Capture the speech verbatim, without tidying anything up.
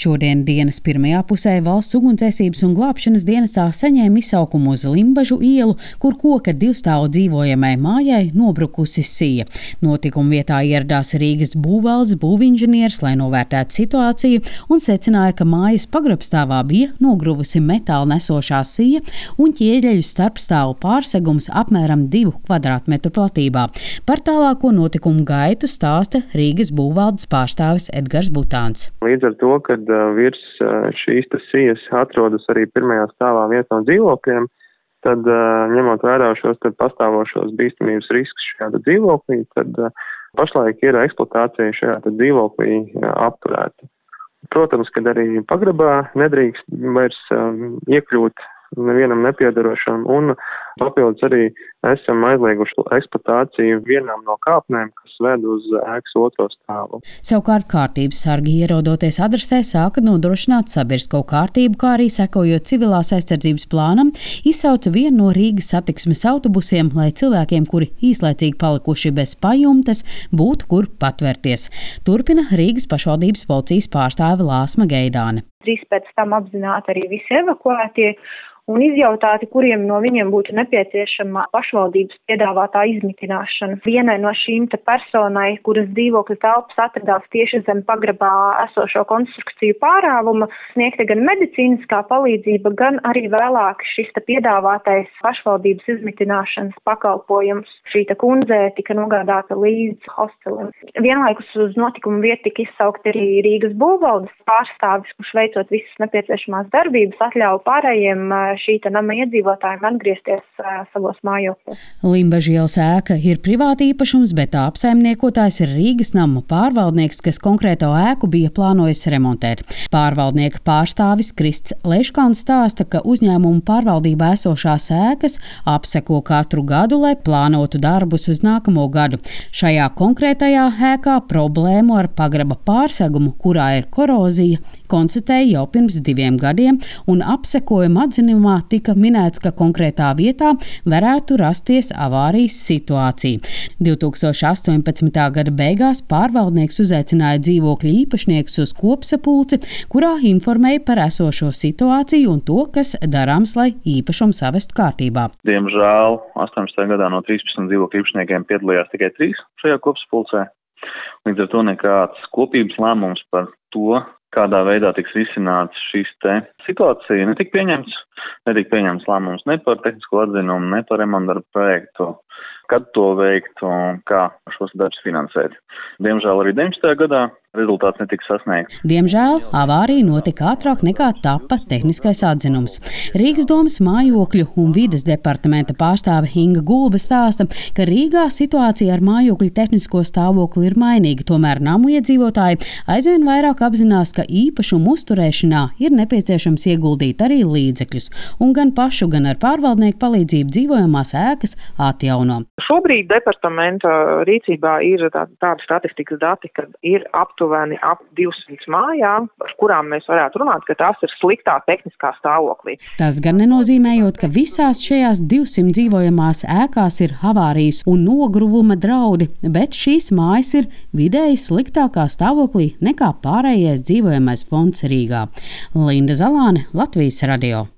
Šodien dienas pirmajā pusē Valsts ugunsdzēsības un glābšanas dienestā saņēma izsaukumu uz Limbažu ielu, kur koka divstāvu dzīvojamai mājai nobrukusi sija. Notikuma vietā ieradās Rīgas būvvaldes būvinženieris, lai novērtētu situāciju, un secināja, ka mājas pagrabstāvā bija nogruvusi metāla nesošā sija un ķieģeļu starpstāvu pārsegums apmēram divu kvadrātmetru platībā. Par tālāko notikumu gaitu stāsta Rīgas būvvaldes pārstāvis Edgars Butāns. Līdz ar to, kad uh, virs uh, šīs sijas atrodas arī pirmajā stāvā viens no dzīvokļiem, tad uh, ņemot vērā šos tad pastāvošos bīstamības riskus šajā dzīvoklī, tad uh, pašlaik ir eksploatācija šajā dzīvoklī uh, apturēta. Protams, kad arī pagrabā nedrīkst vairs um, iekļūt nevienam nepiedarošam, un papildus arī esam aizlieguši eksploatāciju vienām no kāpnēm, kas ved uz ēkas otro stāvu. Savukārt kārtības sargi, ierodoties adresē, sāka nodrošināt sabiedrisko kārtību, kā arī sekojot civilās aizsardzības plānam, izsauca vienu no Rīgas satiksmes autobusiem, lai cilvēkiem, kuri īslaicīgi palikuši bez pajumtes, būtu kur patvērties. Turpina Rīgas pašvaldības policijas pārstāve Lāsma Geidāne. Drīz pēc tam apzināti arī visi evakuētie un izjautāti, kuriem no viņiem būtu nepieciešama pašvaldības piedāvātā izmitināšana. Vienai no šīm te personai, kuras dzīvokļa telpas atradās tieši zem pagrabā esošo konstrukciju pārāvuma, sniegta gan medicīniskā palīdzība, gan arī vēlāk šis te piedāvātais pašvaldības izmitināšanas pakalpojums. Šī te kundze tika nogādāta līdz hostelim. Vienlaikus uz notikumu vietu tika izsaukt arī Rīgas būvvaldes pārstāvis, kurš veicot visas nepieciešamās darbības, atļauj pārējiem šī nama iedzīvotājiem atgriezties uh, savos mājokļos. Limbažu ielas ēka ir privāta īpašums, bet tā apsaimniekotājs ir Rīgas namu pārvaldnieks, kas konkrēto ēku bija plānojis remontēt. Pārvaldnieka pārstāvis Krists Leškāns stāsta, ka uzņēmumu pārvaldībā esošās ēkas apseko katru gadu, lai plānotu darbus uz nākamo gadu. Šajā konkrētajā ēkā problēmu ar pagraba pārsegumu, kurā ir korozija, konstatēja jau pirms diviem gadiem, un apsekojuma atzinumā tika minēts, ka konkrētā vietā varētu rasties avārijas situācija. divi tūkstoši astoņpadsmitā gada beigās pārvaldnieks uzaicināja dzīvokļu īpašniekus uz kopsapulci, kurā informēja par esošo situāciju un to, kas darāms, lai īpašumu savestu kārtībā. Diemžēl astoņpadsmitajā gadā no trīspadsmit dzīvokļu īpašniekiem piedalījās tikai trīs šajā kopsapulcē. Līdz ar to nekāds kopības lēmums par to, kādā veidā tiks risināts šīs te situācija, netika pieņemts, netika pieņemts lēmums ne par tehnisko atzinumu, ne par remontdarbu projektu, kad to veikt un kā šos darbus finansēt. Diemžēl arī deviņdesmitajā gadā rezultāts netika sasniegts. Diemžēl avārija notika ātrāk nekā tapa tehniskais atzinums. Rīgas domas mājokļu un vides departamenta pārstāve Inga Gulbe stāsta, ka Rīgā situācija ar mājokļu tehnisko stāvokli ir mainīga, tomēr namu iedzīvotāji aizvien vairāk apzinās, ka īpašumu uzturēšanā ir nepieciešams ieguldīt arī līdzekļus, un gan pašu, gan ar pārvaldnieku palīdzību dzīvojamās ēkas atjauno. Šobrīd departamenta rīcībā ir tā, tāda statistikas dati, ka ir aptuveni ap divsimt mājām, par kurām mēs varētu runāt, ka tās ir sliktā tehniskā stāvoklī. Tas gan nenozīmējot, ka visās šajās divsimt dzīvojamās ēkās ir avārijas un nogruvuma draudi, bet šīs mājas ir vidēji sliktākā stāvoklī nekā pārējais dzīvojamais fonds Rīgā. Linda Zalāne, Latvijas radio.